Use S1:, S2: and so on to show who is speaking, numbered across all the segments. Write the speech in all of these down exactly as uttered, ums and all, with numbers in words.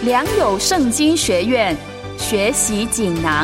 S1: 良友圣经学院学习锦囊。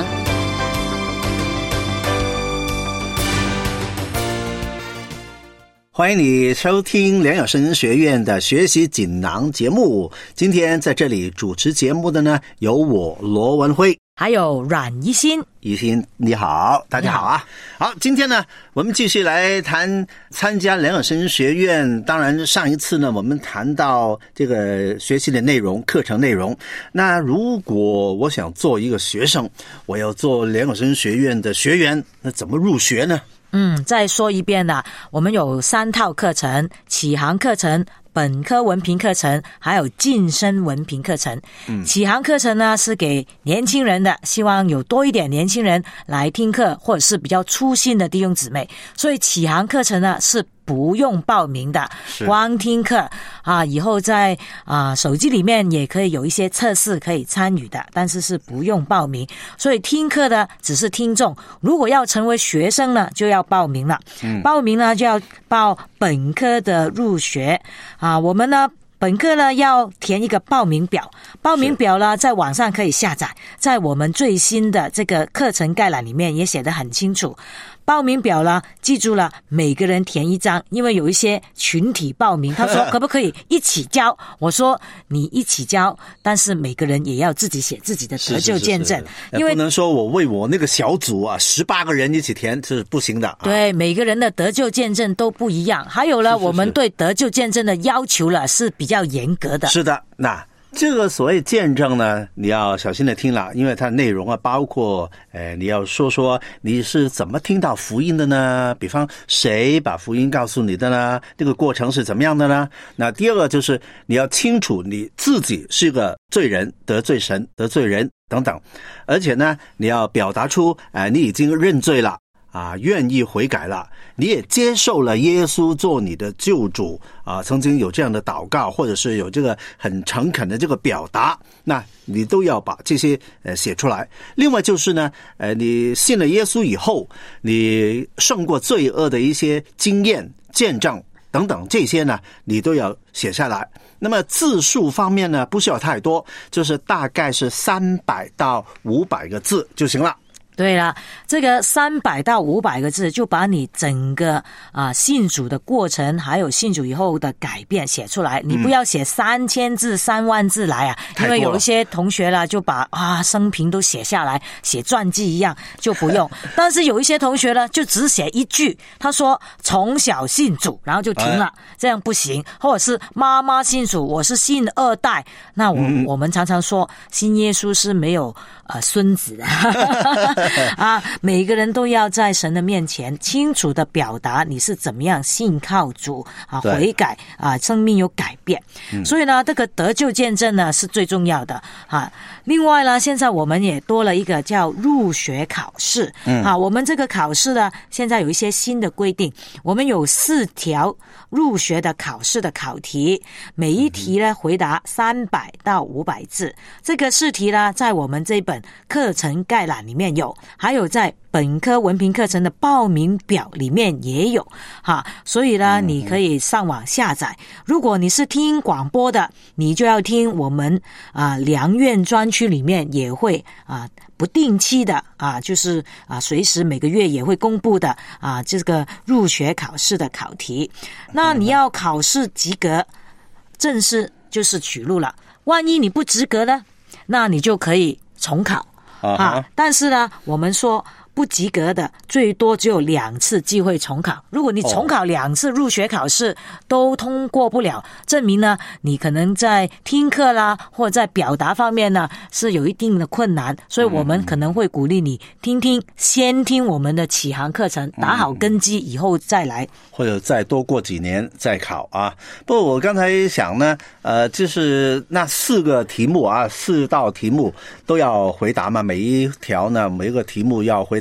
S2: 欢迎你收听良友圣经学院的学习锦囊节目。今天在这里主持节目的呢，有我罗文辉，
S3: 还有阮一心。
S2: 一心你好，大家好啊！好，今天呢，我们继续来谈参加良友圣经学院。当然，上一次呢，我们谈到这个学习的内容、课程内容。那如果我想做一个学生，我要做良友圣经学院的学员，那怎么入学呢？
S3: 嗯，再说一遍啦，我们有三套课程：启航课程、本科文凭课程，还有晋升文凭课程。嗯，启航课程呢是给年轻人的，希望有多一点年轻人来听课，或者是比较粗心的弟兄姊妹。所以启航课程呢是不用报名的，光听课啊，以后在啊手机里面也可以有一些测试可以参与的，但是是不用报名。所以听课的只是听众，如果要成为学生呢，就要报名了。嗯，报名呢就要报本科的入学啊，我们呢。本科呢要填一个报名表，报名表呢在网上可以下载，在我们最新的这个课程概览里面也写得很清楚。报名表呢，记住了，每个人填一张，因为有一些群体报名，他说可不可以一起交？我说你一起交，但是每个人也要自己写自己的得救见证，是是是是，因为
S2: 不能说我为我那个小组啊，十八个人一起填是不行的。
S3: 对，每个人的得救见证都不一样。还有呢，是是是，我们对得救见证的要求了是比较严格的。
S2: 是的，那。这个所谓见证呢，你要小心的听了，因为它的内容啊，包括，呃，你要说说你是怎么听到福音的呢？比方谁把福音告诉你的呢？这个过程是怎么样的呢？那第二个就是你要清楚你自己是个罪人，得罪神，得罪人等等，而且呢，你要表达出，呃，你已经认罪了。啊，愿意悔改了，你也接受了耶稣做你的救主啊，曾经有这样的祷告，或者是有这个很诚恳的这个表达，那你都要把这些呃写出来。另外就是呢，呃，你信了耶稣以后，你胜过罪恶的一些经验、见证等等，这些呢，你都要写下来。那么字数方面呢，不需要太多，就是大概是三百到五百个字就行了。
S3: 对了，这个三百到五百个字就把你整个啊信主的过程，还有信主以后的改变写出来。你不要写三千字、三万字来啊，因为有一些同学啦就把啊生平都写下来，写传记一样就不用。但是有一些同学呢，就只写一句，他说从小信主，然后就停了，哎、这样不行。或者是妈妈信主，我是信二代，那我、嗯、我们常常说信耶稣是没有呃孙子的。啊，每个人都要在神的面前清楚的表达你是怎么样信靠主啊，悔改啊，生命有改变。嗯、所以呢，这个得救见证呢是最重要的啊。另外呢，现在我们也多了一个叫入学考试。嗯，啊，我们这个考试呢，现在有一些新的规定，我们有四条入学的考试的考题，每一题呢回答三百到五百字。这个试题呢，在我们这本课程概览里面有。还有在本科文凭课程的报名表里面也有哈，所以呢，你可以上网下载。如果你是听广播的，你就要听我们啊良院专区里面也会啊不定期的啊，就是啊随时每个月也会公布的啊这个入学考试的考题。那你要考试及格，正式就是取录了。万一你不及格呢，那你就可以重考。啊，但是呢，我们说不及格的最多只有两次机会重考。如果你重考两次入学考试都通过不了，证明呢你可能在听课啦或者在表达方面呢是有一定的困难，所以我们可能会鼓励你听听，先听我们的启航课程，打好根基以后再来，
S2: 或者再多过几年再考啊。不过我刚才想呢，呃，就是那四个题目啊，四道题目都要回答嘛，每一条呢每一个题目要回答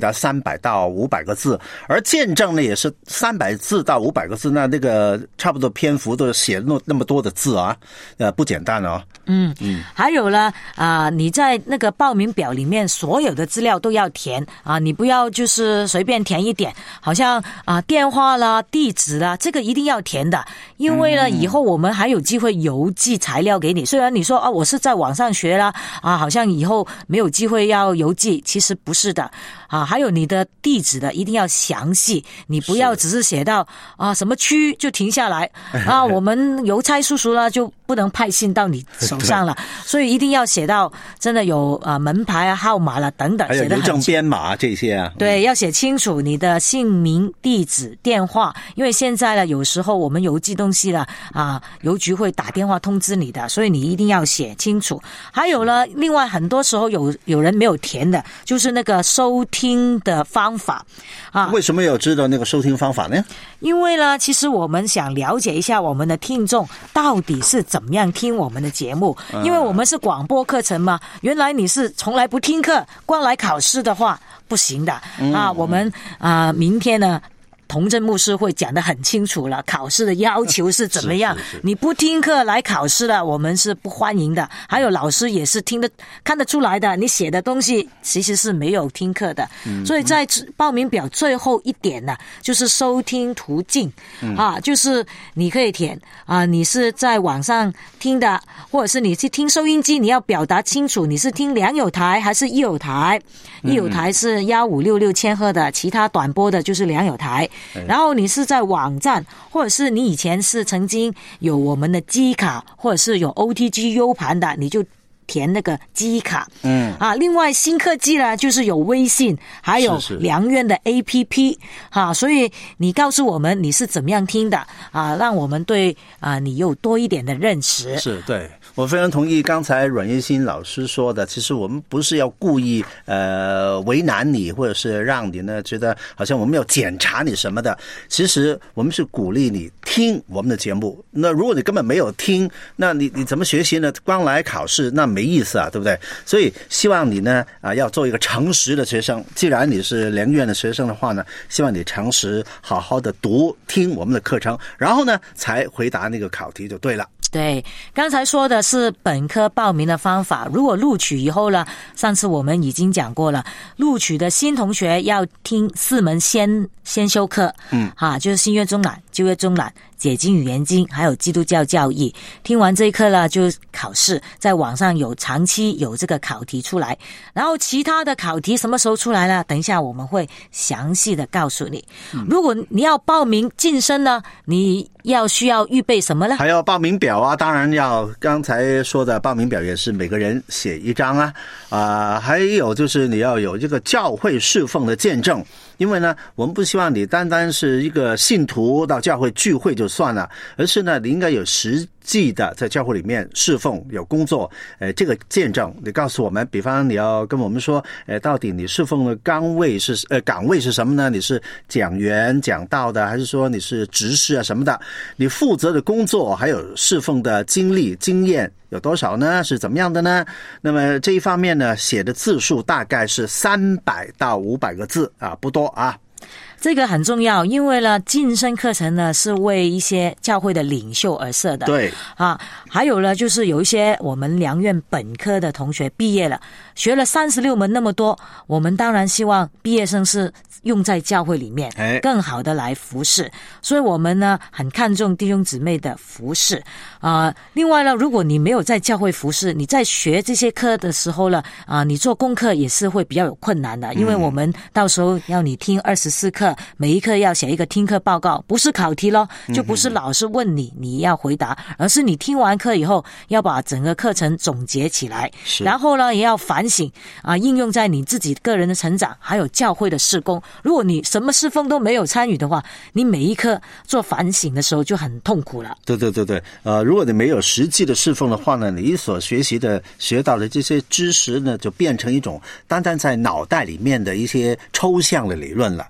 S2: 达三百到五百个字，而见证呢也是三百字到五百个字，那那个差不多篇幅都写那那么多的字啊，呃，不简单哦。
S3: 嗯嗯，还有呢啊、呃，你在那个报名表里面所有的资料都要填啊，你不要就是随便填一点，好像啊、呃、电话啦、地址啦，这个一定要填的，因为呢、嗯、以后我们还有机会邮寄材料给你。虽然你说啊我是在网上学啦啊，好像以后没有机会要邮寄，其实不是的啊。还有你的地址的一定要详细，你不要只是写到啊什么区就停下来啊，我们邮差叔叔呢就不能派信到你手上了，所以一定要写到真的有啊门牌啊号码了等等，
S2: 还有邮政编码这些啊。
S3: 对，要写清楚你的姓名、地址、电话，因为现在呢有时候我们邮寄东西了啊，邮局会打电话通知你的，所以你一定要写清楚。还有呢，另外很多时候有有人没有填的，就是那个收听的方法啊。
S2: 为什么有知道那个收听方法呢？
S3: 因为呢，其实我们想了解一下我们的听众到底是怎么样听我们的节目，因为我们是广播课程嘛，原来你是从来不听课，光来考试的话不行的啊。我们啊、呃，明天呢童真牧师会讲得很清楚了，考试的要求是怎么样
S2: 是是是，
S3: 你不听课来考试了，我们是不欢迎的。还有老师也是听得看得出来的，你写的东西其实是没有听课的、嗯、所以在报名表最后一点呢，就是收听途径、嗯、啊，就是你可以填啊，你是在网上听的，或者是你去听收音机，你要表达清楚你是听良友台还是益友台。益友台是一五六六千赫的，其他短波的就是良友台。然后你是在网站，或者是你以前是曾经有我们的机卡，或者是有 O T G U 盘的，你就填那个机卡。嗯啊，另外新科技呢，就是有微信，还有良苑的 A P P 哈、啊，所以你告诉我们你是怎么样听的啊，让我们对啊你有多一点的认识。
S2: 是对。我非常同意刚才阮叶欣老师说的，其实我们不是要故意呃为难你，或者是让你呢觉得好像我们要检查你什么的，其实我们是鼓励你听我们的节目。那如果你根本没有听，那你你怎么学习呢？光来考试那没意思啊，对不对？所以希望你呢啊要做一个诚实的学生。既然你是良苑的学生的话呢，希望你诚实好好的读听我们的课程，然后呢才回答那个考题就对了。
S3: 对，刚才说的是本科报名的方法。如果录取以后呢，上次我们已经讲过了，录取的新同学要听四门先先修课，嗯，啊，就是新约中览、旧约中览、解经语言经，还有基督教教义。听完这一课呢，就考试，在网上有长期有这个考题出来，然后其他的考题什么时候出来呢？等一下我们会详细的告诉你。嗯、如果你要报名晋升呢，你要需要预备什么呢？
S2: 还要报名表啊，当然要刚才说的报名表也是每个人写一张啊，啊、呃，还有就是你要有这个教会侍奉的见证。因为呢，我们不希望你单单是一个信徒到教会聚会就算了，而是呢，你应该有实际的在教会里面侍奉，有工作，呃，这个见证，你告诉我们，比方你要跟我们说，呃，到底你侍奉的岗位是呃岗位是什么呢？你是讲员讲道的，还是说你是执事啊什么的？你负责的工作还有侍奉的经历经验有多少呢？是怎么样的呢？那么这一方面呢，写的字数大概是三百到五百个字啊，不多啊。
S3: 这个很重要，因为呢，晋升课程呢是为一些教会的领袖而设的。
S2: 对
S3: 啊，还有呢，就是有一些我们良苑本科的同学毕业了，学了三十六门那么多，我们当然希望毕业生是用在教会里面，更好的来服侍。所以我们呢很看重弟兄姊妹的服侍啊、呃。另外呢，如果你没有在教会服侍，你在学这些课的时候呢，啊、呃，你做功课也是会比较有困难的，因为我们到时候要你听二十四课。每一课要写一个听课报告，不是考题咯，就不是老师问你你要回答，而是你听完课以后要把整个课程总结起来，然后呢也要反省啊，应用在你自己个人的成长还有教会的事工。如果你什么事奉都没有参与的话，你每一课做反省的时候就很痛苦了。
S2: 对对对对，呃，如果你没有实际的侍奉的话呢，你所学习的学到的这些知识呢，就变成一种单单在脑袋里面的一些抽象的理论了。但是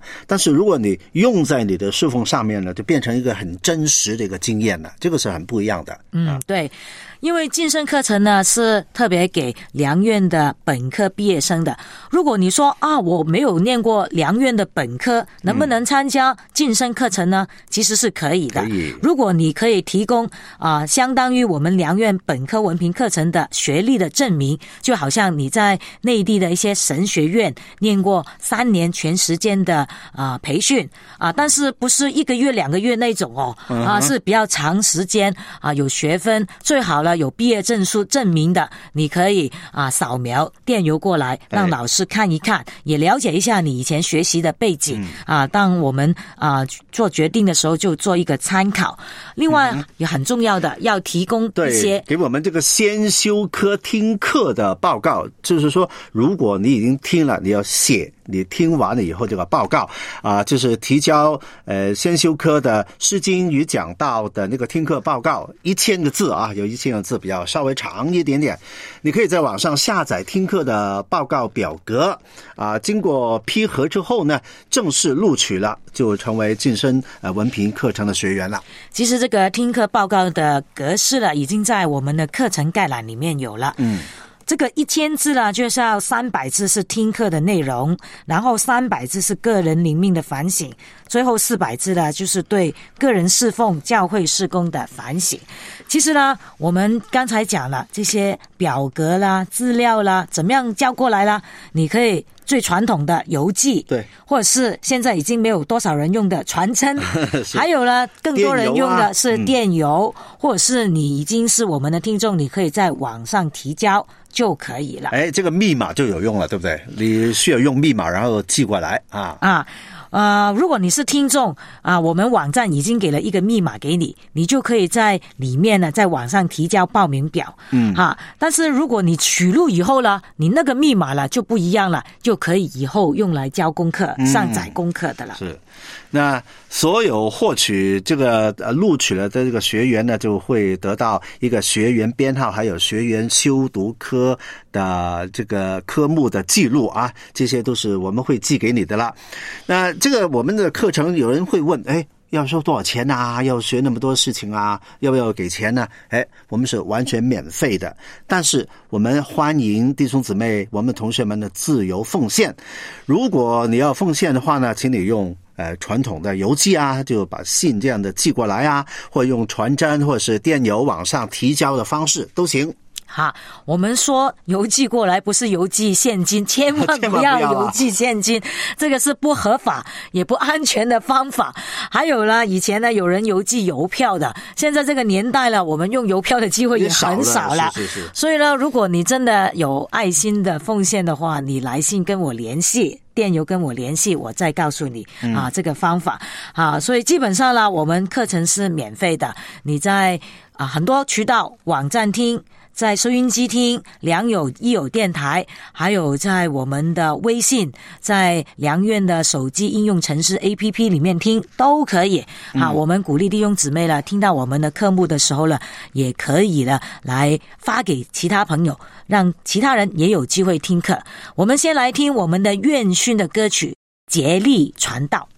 S2: 是如果你用在你的侍奉上面呢，就变成一个很真实的一个经验了，这个是很不一样的。
S3: 嗯，对。因为晋升课程呢是特别给良院的本科毕业生的。如果你说啊，我没有念过良院的本科，能不能参加晋升课程呢？嗯、其实是可以的。
S2: 可以。
S3: 如果你可以提供啊、呃，相当于我们良院本科文凭课程的学历的证明，就好像你在内地的一些神学院念过三年全时间的啊、呃、培训啊、呃，但是不是一个月两个月那种哦，啊、呃、是比较长时间啊、呃，有学分，最好有毕业证书证明的，你可以啊扫描电邮过来，让老师看一看，也了解一下你以前学习的背景、嗯、啊。当我们啊做决定的时候，就做一个参考。另外、嗯、也很重要的，要提供一些
S2: 给我们这个先修科听课的报告，就是说，如果你已经听了，你要写。你听完了以后这个报告啊、呃，就是提交呃先修科的诗经与讲道的那个听课报告，一千个字啊，有一千个字比较稍微长一点点。你可以在网上下载听课的报告表格啊、呃，经过批核之后呢，正式录取了，就成为晋升呃文凭课程的学员了。
S3: 其实这个听课报告的格式了，已经在我们的课程概览里面有了。嗯。这个一千字呢，就是要三百字是听课的内容，然后三百字是个人灵命的反省，最后四百字呢，就是对个人侍奉教会事工的反省。其实呢，我们刚才讲了这些表格啦、资料啦，怎么样交过来啦？你可以最传统的邮寄，对，或者是现在已经没有多少人用的传真，还有呢，更多人用的是电邮，啊嗯、或者是你已经是我们的听众，你可以在网上提交就可以了。
S2: 哎，这个密码就有用了，对不对？你需要用密码，然后寄过来啊
S3: 啊。呃，如果你是听众啊，我们网站已经给了一个密码给你，你就可以在里面呢，在网上提交报名表。嗯，啊，但是如果你取录以后呢，你那个密码了就不一样了，就可以以后用来交功课、嗯、上载功课的了。
S2: 是，那所有获取这个呃录取了的这个学员呢，就会得到一个学员编号，还有学员修读科的这个科目的记录啊，这些都是我们会寄给你的啦。那这个我们的课程有人会问，哎，要收多少钱啊？要学那么多事情啊？要不要给钱呢？哎，我们是完全免费的，但是我们欢迎弟兄姊妹、我们同学们的自由奉献。如果你要奉献的话呢，请你用呃传统的邮寄啊，就把信这样的寄过来啊，或者用传真或者是电邮网上提交的方式都行。
S3: 哈，我们说邮寄过来不是邮寄现金，千万不要邮寄现金，这个是不合法也不安全的方法。还有呢，以前呢有人邮寄邮票的，现在这个年代了，我们用邮票的机会也很少了。
S2: 是是是。
S3: 所以呢，如果你真的有爱心的奉献的话，你来信跟我联系。电邮跟我联系，我再告诉你啊、嗯、这个方法啊。所以基本上呢，我们课程是免费的，你在啊很多渠道网站听，在收音机听，良友益友电台，还有在我们的微信，在良院的手机应用程式 A P P 里面听都可以。啊、嗯，我们鼓励弟兄姊妹了，听到我们的课目的时候呢，也可以了来发给其他朋友，让其他人也有机会听课。我们先来听我们的院训的歌曲《竭力传道》。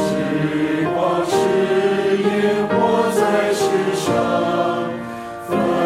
S4: 时光是烟火在世上。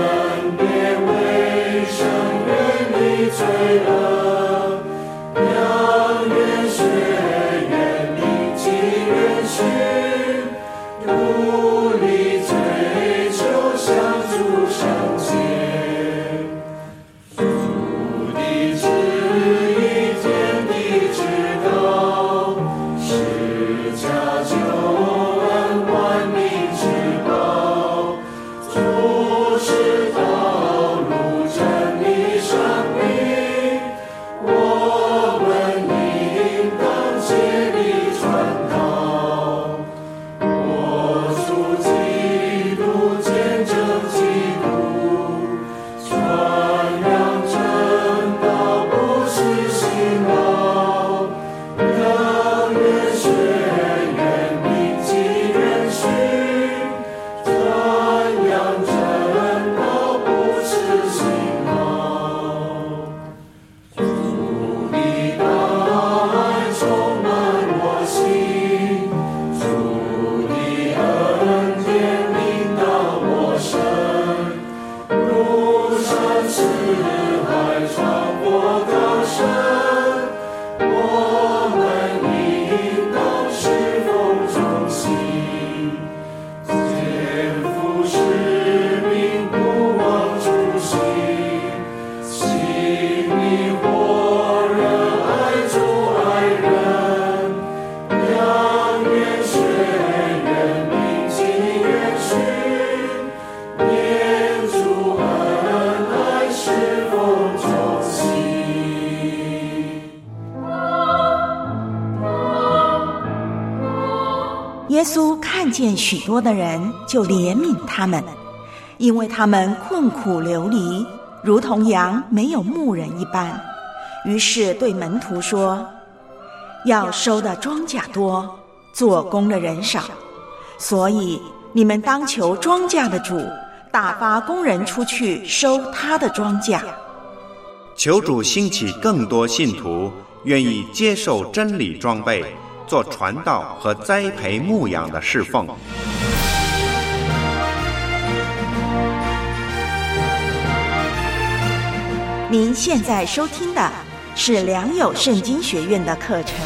S4: 见许多的人，就怜悯他们，因为他们困苦流离，如同羊没有牧人一般。于是对门徒说，要收的庄稼多，做工的人少，所以你们当求庄稼的主打发工人出去收他的庄稼。
S5: 求主兴起更多信徒，愿意接受真理装备，做传道和栽培牧养的侍奉。
S4: 您现在收听的是良友圣经学院的课程。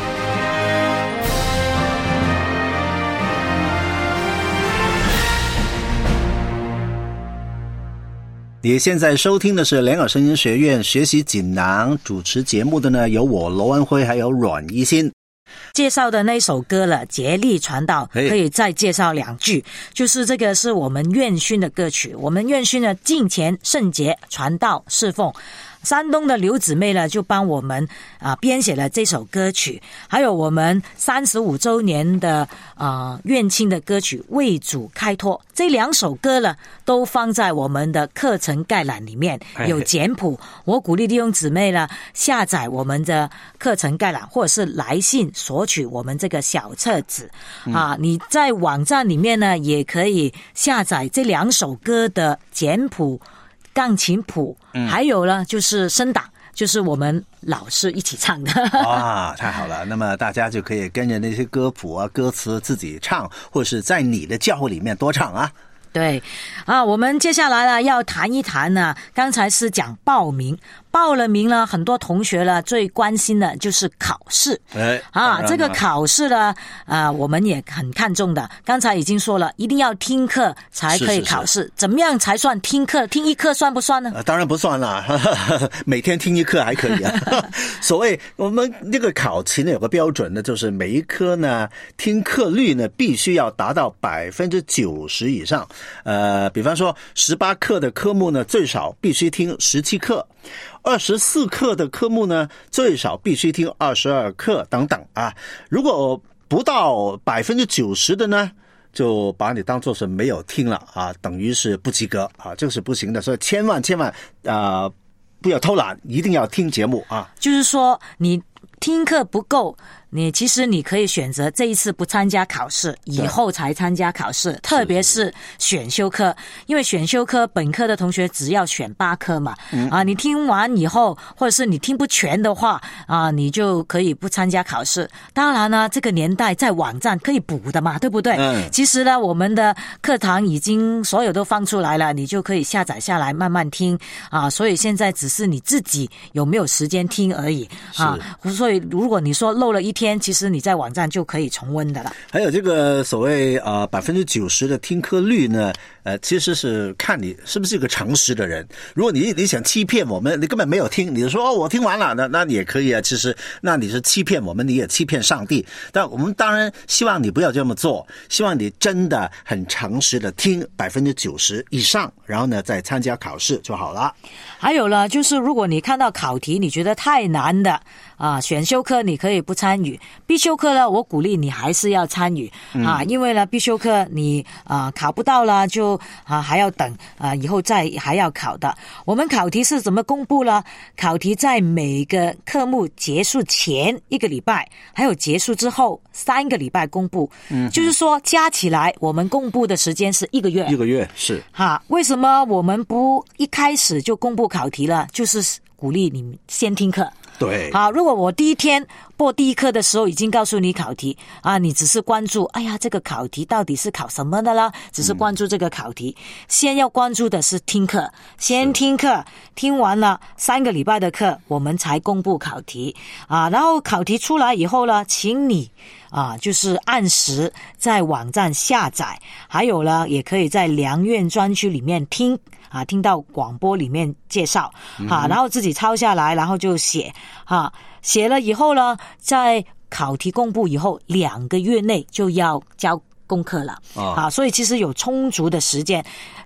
S2: 你现在收听的是良友圣经学院学习锦囊，主持节目的呢有我罗文辉还有阮一新。
S3: 介绍的那首歌了，竭力传道，可以再介绍两句，就是这个是我们院训的歌曲，我们院训的敬虔圣洁传道侍奉。山东的刘姊妹呢，就帮我们啊编写了这首歌曲，还有我们三十五周年的啊院庆的歌曲《为主开拓》，这两首歌呢都放在我们的课程概览里面，有简谱。我鼓励弟兄姊妹呢下载我们的课程概览，或者是来信索取我们这个小册子、嗯、啊。你在网站里面呢也可以下载这两首歌的简谱、钢琴谱、嗯、还有呢就是声档，就是我们老师一起唱的。
S2: 哇，太好了！那么大家就可以跟着那些歌谱啊、歌词自己唱，或是在你的教会里面多唱啊。
S3: 对啊，我们接下来呢要谈一谈呢，刚才是讲报名，报了名了，很多同学呢最关心的就是考试。
S2: 哎
S3: 啊，这个考试呢，啊，我们也很看重的。刚才已经说了，一定要听课才可以考试。是是是，怎么样才算听课？听一课算不算呢？
S2: 呃、当然不算啦，每天听一课还可以啊。所谓我们那个考勤呢有个标准呢，就是每一科呢听课率呢必须要达到百分之九十以上。呃，比方说十八课的科目呢，最少必须听十七课。二十四课的科目呢，最少必须听二十二课等等啊。如果不到百分之九十的呢，就把你当作是没有听了啊，等于是不及格啊，这个是不行的。所以千万千万啊、呃，不要偷懒，一定要听节目啊。
S3: 就是说你听课不够，你其实你可以选择这一次不参加考试，以后才参加考试，特别是选修科，因为选修科本科的同学只要选八科嘛、嗯、啊，你听完以后或者是你听不全的话啊，你就可以不参加考试。当然呢，这个年代在网站可以补的嘛，对不对？嗯，其实呢，我们的课堂已经所有都放出来了，你就可以下载下来慢慢听啊。所以现在只是你自己有没有时间听而已啊。所以如果你说漏了一天，其实你在网站就可以重温的了。
S2: 还有这个所谓呃百分之九十的听课率呢，呃，其实是看你是不是一个诚实的人。如果你你想欺骗我们，你根本没有听，你就说哦我听完了，那那也可以啊。其实那你是欺骗我们，你也欺骗上帝。但我们当然希望你不要这么做，希望你真的很诚实的听百分之九十以上，然后呢再参加考试就好了。
S3: 还有呢，就是如果你看到考题你觉得太难的啊，选修课你可以不参与，必修课呢，我鼓励你还是要参与、嗯、啊，因为呢，必修课你啊考不到了，就啊还要等啊，以后再还要考的。我们考题是怎么公布呢？考题在每个科目结束前一个礼拜，还有结束之后三个礼拜公布。嗯，就是说加起来我们公布的时间是一个月。
S2: 一个月是。
S3: 哈，为什么我们不一开始就公布考题了？就是鼓励你们先听课。
S2: 对，
S3: 好，如果我第一天播第一课的时候已经告诉你考题啊，你只是关注，哎呀，这个考题到底是考什么的啦？只是关注这个考题，嗯、先要关注的是听课，先听课，听完了三个礼拜的课，我们才公布考题啊。然后考题出来以后呢，请你啊，就是按时在网站下载，还有呢，也可以在良院专区里面听。啊，听到广播里面介绍，哈、啊，然后自己抄下来，然后就写，哈、啊，写了以后呢，在考题公布以后两个月内就要交功课了，啊，所以其实有充足的时间。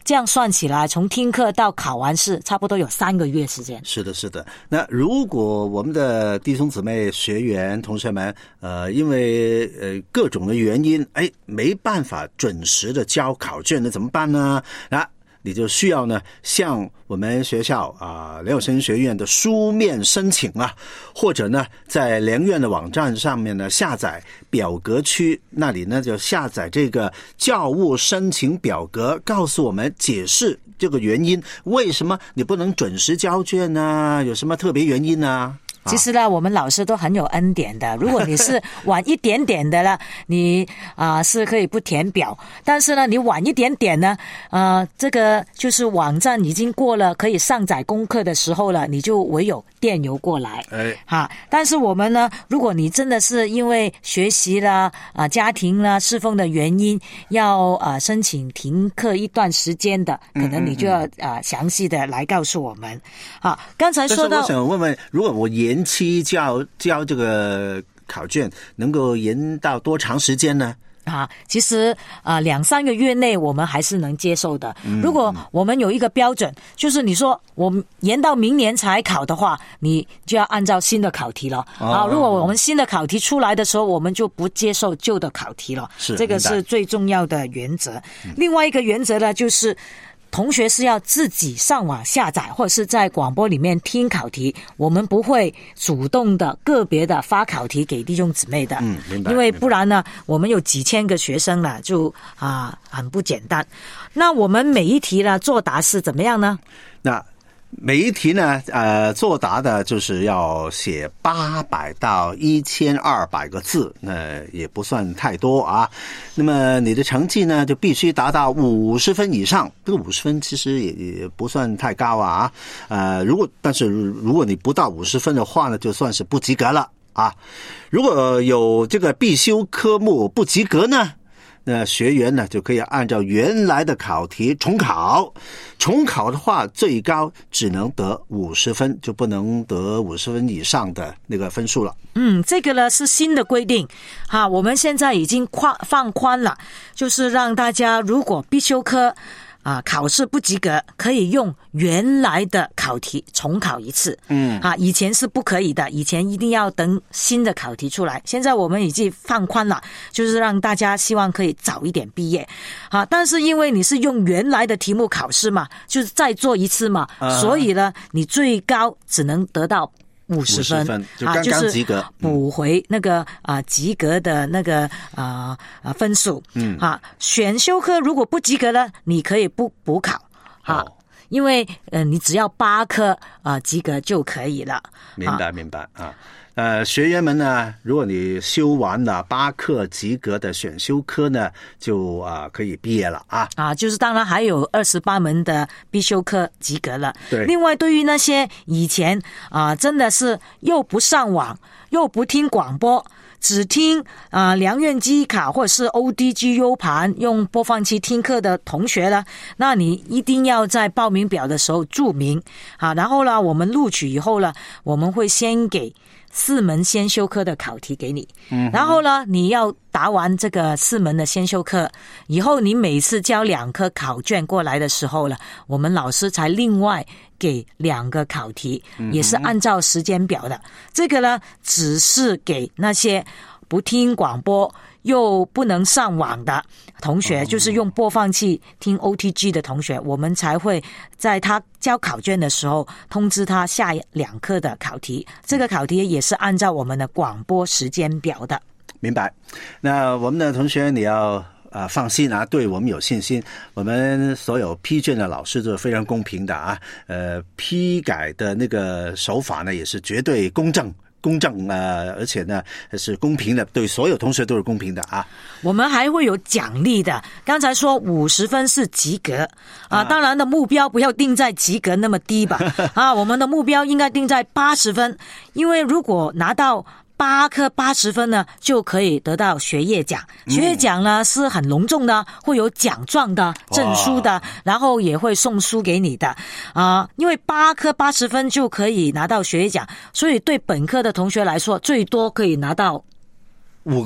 S3: 这样算起来，从听课到考完试，差不多有三个月时间。
S2: 是的，是的。那如果我们的弟兄姊妹、学员、同学们，呃，因为呃各种的原因，哎，没办法准时的交考卷，那怎么办呢？那你就需要呢，向我们学校啊、呃、良友神学院的书面申请啊，或者呢，在良院的网站上面呢下载表格区，那里呢就下载这个教务申请表格，告诉我们解释这个原因，为什么你不能准时交卷呢？有什么特别原因呢？
S3: 其实呢，我们老师都很有恩典的。如果你是晚一点点的了，你啊、呃、是可以不填表，但是呢，你晚一点点呢，呃，这个就是网站已经过了可以上载功课的时候了，你就唯有电邮过来。
S2: 哎，
S3: 哈，但是我们呢，如果你真的是因为学习啦、啊、呃、家庭啦、侍奉的原因，要呃申请停课一段时间的，可能你就要呃详细的来告诉我们。好，刚才说到，
S2: 但是我想问问，如果我延延期交交这个考卷，能够延到多长时间呢？
S3: 啊，其实啊、呃，两三个月内我们还是能接受的。如果我们有一个标准，就是你说我们延到明年才考的话，你就要按照新的考题了。哦、啊，如果我们新的考题出来的时候，我们就不接受旧的考题了。
S2: 是，
S3: 这个是最重要的原则。嗯、另外一个原则呢，就是同学是要自己上网下载，或者是在广播里面听考题，我们不会主动的个别的发考题给弟兄姊妹的。
S2: 嗯，明白。
S3: 因为不然呢，我们有几千个学生呢，就啊很不简单。那我们每一题呢作答是怎么样呢？
S2: 那每一题呢，呃，作答的就是要写八百到一千二百个字，那也不算太多啊。那么你的成绩呢，就必须达到五十分以上。这个五十分其实也也不算太高啊。呃，如果但是如果你不到五十分的话呢，就算是不及格了啊。如果有这个必修科目不及格呢，那学员呢就可以按照原来的考题重考，重考的话最高只能得五十分，就不能得五十分以上的那个分数了。
S3: 嗯，这个呢是新的规定哈，我们现在已经宽放宽了，就是让大家如果必修科啊，考试不及格，可以用原来的考题重考一次。嗯，啊，以前是不可以的，以前一定要等新的考题出来。现在我们已经放宽了，就是让大家希望可以早一点毕业。啊，但是因为你是用原来的题目考试嘛，就是再做一次嘛，啊、所以呢，你最高只能得到五十分，
S2: 分就刚刚及格，
S3: 啊、就是补回那个啊、呃、及格的那个啊啊分数。嗯啊，选修科如果不及格呢，你可以不补考啊，哦、因为呃你只要八科啊、呃、及格就可以了。
S2: 明白、啊、明白啊。呃，学员们呢，如果你修完了八课及格的选修科呢，就啊、呃、可以毕业了啊。
S3: 啊，就是当然还有二十八门的必修科及格了。
S2: 对。
S3: 另外，对于那些以前啊、呃、真的是又不上网又不听广播，只听啊、呃、良院机考或者是 O D G U 盘用播放器听课的同学呢，那你一定要在报名表的时候注明啊。然后呢，我们录取以后呢，我们会先给四门先修课的考题给你，嗯，然后呢，你要答完这个四门的先修课以后，你每次交两科考卷过来的时候呢，我们老师才另外给两个考题，也是按照时间表的。这个呢，只是给那些不听广播又不能上网的同学，就是用播放器听 O T G 的同学，我们才会在他交考卷的时候通知他下两课的考题。这个考题也是按照我们的广播时间表的。
S2: 明白。那我们的同学你要啊，放心啊，对我们有信心。我们所有批卷的老师都是非常公平的啊，呃，批改的那个手法呢也是绝对公正。公正呃，而且呢是公平的，对所有同学都是公平的啊。
S3: 我们还会有奖励的。刚才说五十分是及格啊，啊当然的目标不要定在及格那么低吧啊，我们的目标应该定在八十分，因为如果拿到八科八十分呢，就可以得到学业奖。学业奖呢、嗯、是很隆重的，会有奖状的、证书的，然后也会送书给你的啊、呃。因为八科八十分就可以拿到学业奖，所以对本科的同学来说，最多可以拿到
S2: 五个。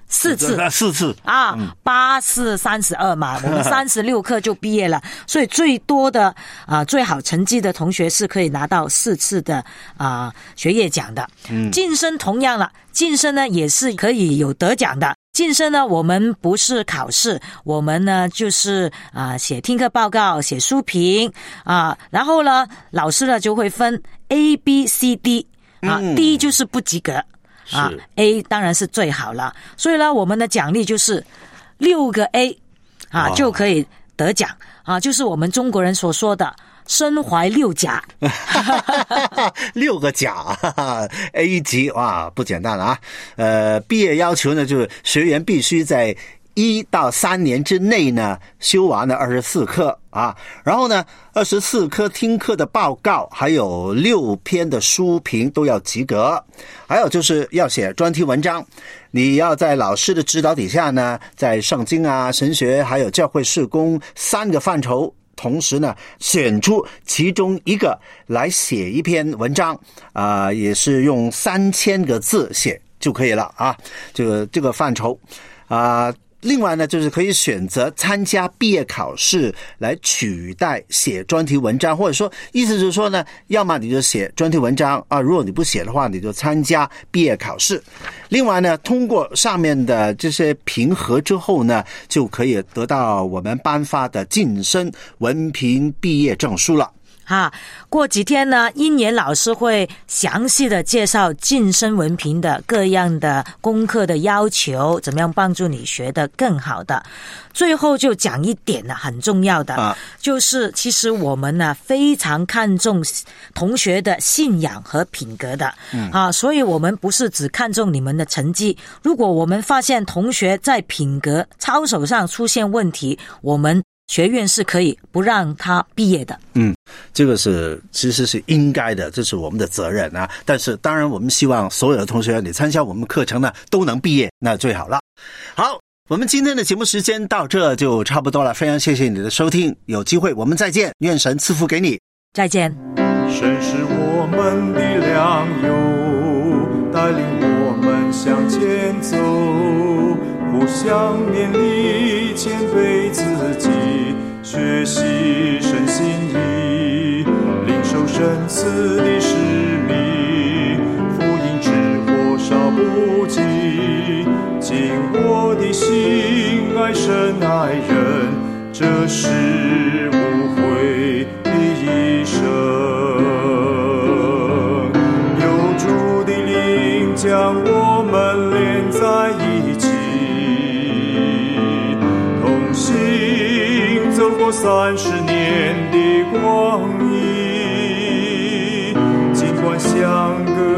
S3: 四次，
S2: 四次
S3: 啊，嗯、八四三十二嘛，我们三十六课就毕业了，所以最多的啊、呃、最好成绩的同学是可以拿到四次的啊、呃、学业奖的。嗯，晋升同样了，晋升呢也是可以有得奖的。晋升呢，我们不是考试，我们呢就是啊、呃、写听课报告、写书评啊、呃，然后呢老师呢就会分 A、B、C、D 啊、嗯、，D 就是不及格。啊 ，A 当然是最好了，所以呢，我们的奖励就是六个 A 啊，就可以得奖啊，就是我们中国人所说的身怀六甲，
S2: 六个甲 A 级哇，不简单了啊！呃，毕业要求呢，就是学员必须在一到三年之内呢修完了二十四课啊，然后呢二十四科听课的报告还有六篇的书评都要及格，还有就是要写专题文章，你要在老师的指导底下呢，在圣经啊、神学还有教会事工三个范畴，同时呢选出其中一个来写一篇文章啊、呃，也是用三千个字写就可以了啊，这个这个范畴啊。呃另外呢，就是可以选择参加毕业考试来取代写专题文章，或者说意思是说呢，要么你就写专题文章啊，如果你不写的话，你就参加毕业考试。另外呢，通过上面的这些评核之后呢，就可以得到我们颁发的晋升文凭毕业证书了。
S3: 哈，过几天呢，英年老师会详细的介绍晋升文凭的各样的功课的要求，怎么样帮助你学得更好的。最后就讲一点呢，很重要的，啊、就是其实我们呢非常看重同学的信仰和品格的，嗯、啊，所以我们不是只看重你们的成绩。如果我们发现同学在品格操守上出现问题，我们学院是可以不让他毕业的。
S2: 嗯，这个是其实是应该的，这是我们的责任啊。但是当然我们希望所有的同学你参加我们课程呢都能毕业，那最好了。好，我们今天的节目时间到这就差不多了，非常谢谢你的收听，有机会我们再见，愿神赐福给你，
S3: 再见。
S6: 神是我们的良友，带领我们向前走，互相勉励，谦卑自己，学习神心意，领受神赐的使命，福音之火烧不尽，尽我的心爱神爱人，这是无悔的一生。有主的灵将我们连在一起，同行走过三十年的光阴，尽管相隔